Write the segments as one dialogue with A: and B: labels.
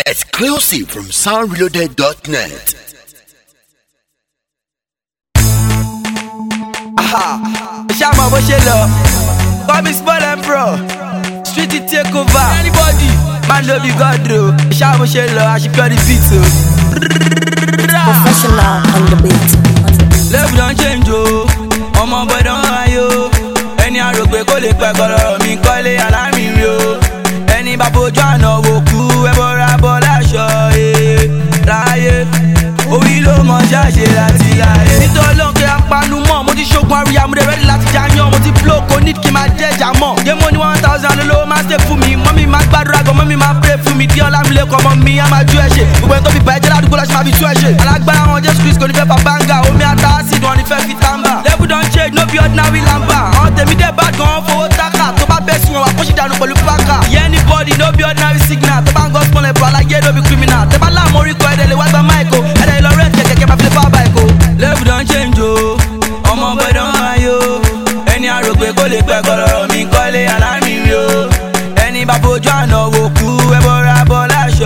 A: Exclusive from soundreloaded.net.
B: Shama bó ṣe lọ, call me small and pro. Street it take over. Anybody, man no be God bro. Shama bó ṣe lọ, I should the beat o.
C: Professional on the beat.
B: Level don change o, ọmọ boy don high o. Ẹni àròpé kò lè pẹ́ kọ́lọ́rọ̀ mi kọ́lé alárinrin o. Ẹni bá fojú àná wò kú ẹ bọ́ra bọ́ láṣọ láyé. Orí ló mọ ṣáṣe láti láyé. Nítorí lóńkè apanu mọ́, mo ti ṣogun àríyá, mo dé ready láti jáyán. Mo ti blow kò need kí n máa jẹ́jà mọ́. Yé mo ní 1000 olówó máa ṣe fún mi. Mọ́mí máa gbàdúrà gan, mọ́mí máa pray fún mi. Díẹ̀ Ọlámilẹ́kọ̀ọ́ ọmọ mi á máa ju ẹ̀ ṣe. Gbogbo ẹni tó fi bá ẹjẹ́ ládùúgbò láti máa fi tú ẹ̀ ṣe. Alágbára wọn Jésù Kristi kò ní fẹ́ fa báńgà. Omi ata acid wọn ní fẹ́ fi tàǹbà. Level don change, no be ordinary lamba. Àwọn tèmi dé bá gan fowó tákà. Tó bá bẹ́ sí wọn wà kó ṣì dànù pẹ̀lú pákà. Yeah, anybody no be ordinary signal. Tó bá ń gọ́ small level aláyé no be criminal. Tẹ́ bá láàmú orí kọ ẹ̀dẹ̀ lè wá gba máìkò. Ẹ̀dẹ̀ lọ rẹ̀ kẹ̀kẹ́ máa fi lè fà báyìí kò. Level don change o, ọmọ boy don high o. Ẹni àròpé kò lè pẹ́ kọ́lọ́rọ̀ mi kọ́lé alárinrin o. Ẹni bá fojú àná wò kú ẹ bọ́ra bọ́ láṣọ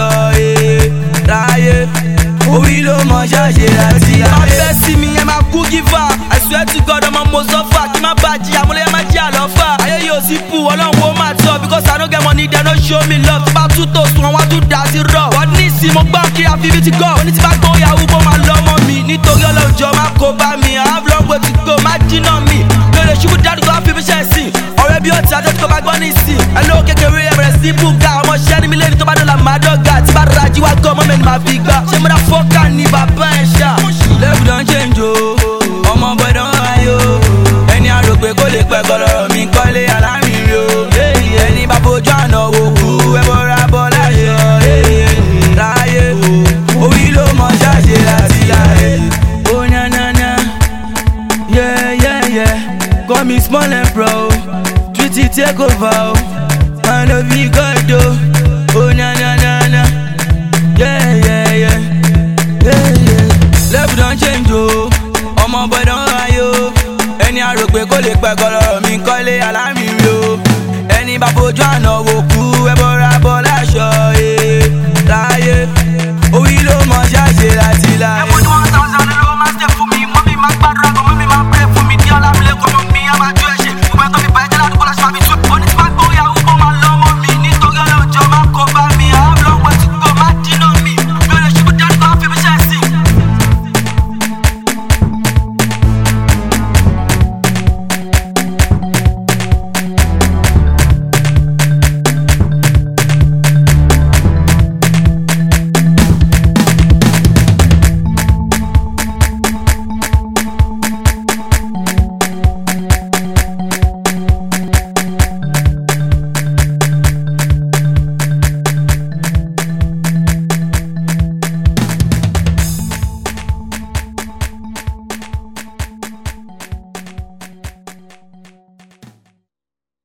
B: láyé. Orí ló mọ ṣáṣe láti láyé. Má fẹ́ sí mi ẹ máa kú giver. I swear to God ọmọ mo suffer. Kí má bá jí àmúlẹ̀ má jí àlọ́fà. Ayé yóò sí fún ọlọ́run wo máa tọ̀. Because I no get money they no show me love. Tó bá tún tó sùn wọn wá tún dá sí rọ̀. Wọ́n ní ìsìn mo gbọ́ kí àfihàn ti gọ̀. Oní ti bá gbọ́ yahoo kó máa lọ ọmọ mi. Nítorí ọlọ́jọ́ má kó bá mi. I have long way to go, má jìnnà mi. Lórí ṣubú dáàdù tó wá fi mi ṣe ẹ̀sìn. Ọ̀rẹ́ bí ó ti àjọ tí kò bá gbọ́ ní ìsìn. Ẹ ló kékeré ẹ bẹ̀rẹ̀ sí bùgà. Ọmọ ṣẹ́ ni mi lé ní tó bá dọ̀là má dọ̀gà. Tí bá rají wá gọ́ ọmọ mi ni màá fi gbà. Ṣé mo dá fọ́ọ̀kà ní bàbá ẹ̀ ṣá? Level don change o, ọmọ boy don high o. Ẹni àròpé kò lè pẹ́ kọ́lọ́rọ̀ mi kọ́lé alárinrin o. Ẹni bá fojú àná wò kú ẹ bọ́ra bọ́ láṣọ láyé. Orí ló mọ ṣáṣe láti láyé. Oh na na na, yeah yeah yeah. Call me small and pro. Treat it take over o. Man no be God o. Oh na na na na, yeah yeah yeah. Level don change o, ọmọ boy don high o. Ẹni àròpé kò lè pẹ́ kọ́lọ́rọ̀ mi kọ́lé alárinrin o. Ẹni bá fojú àná wò kú ẹ bọ́ra bọ́ láṣọ láyé. Orí ló mọ ṣáṣe láti láyé. Ẹ mo ní 1000 olówó máa ṣe fún mi. Mọ́mí máa gbàdúrà gan, mọ́mí máa pray fún mi. Díẹ̀ Ọlámilẹ́kọ̀ọ́ ọmọ mi á máa ju ẹ̀ ṣe. Gbogbo ẹni tó fi bá ẹjẹ́ ládùúgbò láti máa fi tú. Oní ti bá gbọ́ yahoo kó máa lọ ọmọ mi. Nítorí ọlọ́jọ́ má kó bá mi. I have long way to go, má jìnnà mi. Lórí ṣubú dáàdù tó wá fi mi ṣe ẹ̀sìn.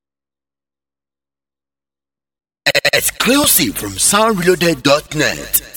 A: Exclusive from soundreloaded.net.